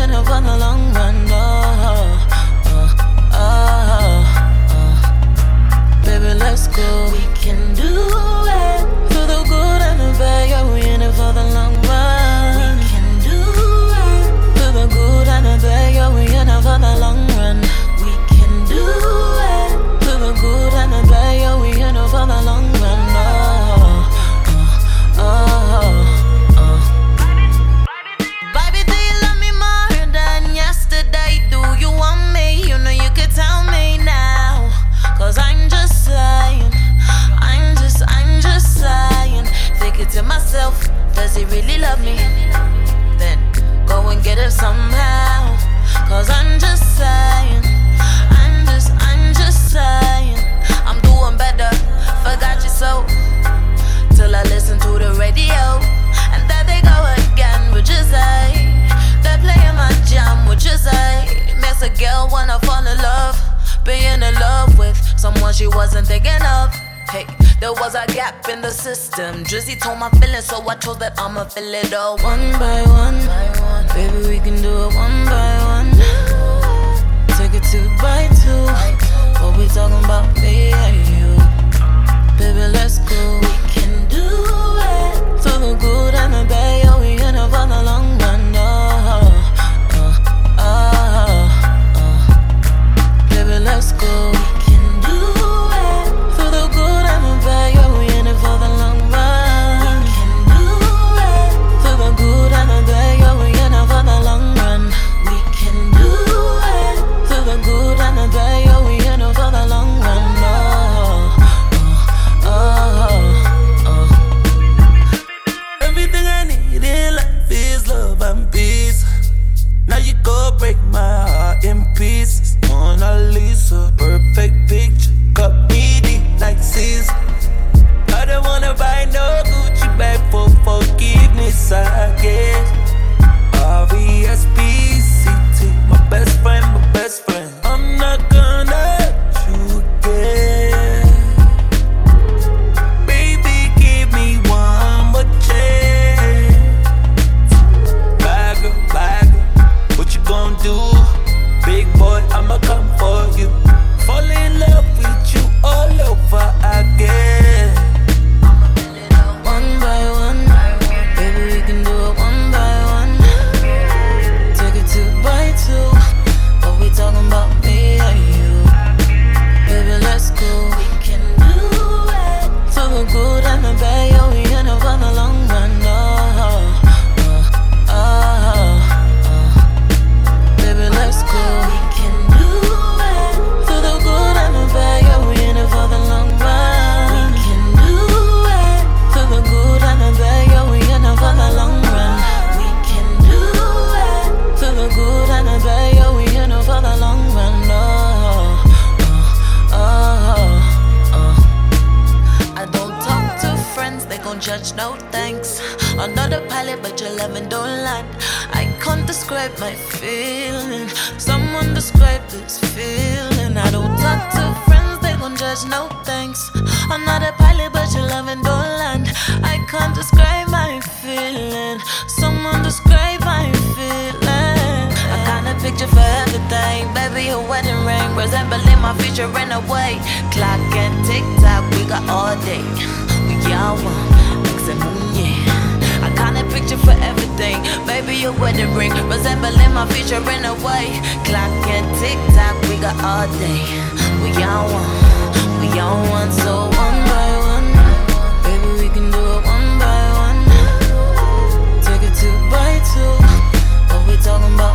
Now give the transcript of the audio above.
in it for the long run. Baby, let's go. We can do it. For the good and the bad, yeah, we in it for the long run. We can do it. For the good and the bad, yeah, we in it for the long run. We can do it. For the good and the bad, yeah, we in it for the long run. Baby, do you love me more than yesterday? Do you want me? You know you could tell me now. Cause I'm just saying, I'm just saying. Thinking to myself, does he really love me? Then go and get it somehow. Cause I'm just saying, I'm just saying. I'm doing better, forgot you so. Till I listen to the radio, and there they go again, would you say? They're playing my jam, would you say? Makes a girl wanna fall in love, being in love with someone she wasn't thinking of. Hey, there was a gap in the system. Drizzy told my feelings, so I chose that I'ma fill it all one by one. Baby, we can do it one by one. Take it 2 by 2. What we talking about, me and you? Baby, let's go. We can do it. For the good and the bad, yeah, we in it for the long run. Baby, let's go. We can do it. For the good and the bad, yeah, we in it for the long run. We can do it. For the good and the bad, yeah, we in it for the long run. We can do it. For the good and the bad, yeah, we in it for the long run. Everything I need in life is love and peace. Now you go break my heart in pieces. Mona Lisa, perfect picture, cut me deep like Caesar. I don't wanna buy no Gucci bag for forgiveness, I guess. R-E-S-P-C-T, my best friend, my best friend. I'm not gonna let you again. Baby, give me one more chance. Bag up, what you gon' do? Big boy, I'ma come for you. Fall in love with you all over again. One by one, baby, we can do it one by one. Take it 2 by 2. What we talking about, me and you? Baby, let's go. We can do it. For the good and the bad, yeah, we in it for the long run. Baby, let's go. We can do it. For the good and the bad, yeah, we in it for the long run. We can do it. For the good and the bad, yeah, we in it for the long run. We can do it. For the good and the bad, yeah, we in it for the long run. I don't talk to friends, they gon' judge, no thanks. Another pilot, but your loving don't land. I can't describe my feeling. Someone describe this feeling. I don't talk to friends, they gon' judge, no thanks. Another pilot, but your loving don't land. I can't describe my feeling. Someone describe my feeling. I kinda picture for everything. Baby, your wedding ring resembling my future in a way. Clock and tick tock, we got all day. We all want mix and moon, yeah. I kinda picture for everything. Baby, your wedding ring resembling my future in a way. Clock and tick tock, we got all day. We all want, so one by one. Baby, we can do it one by one. Take it 2 by 2. What we talking about?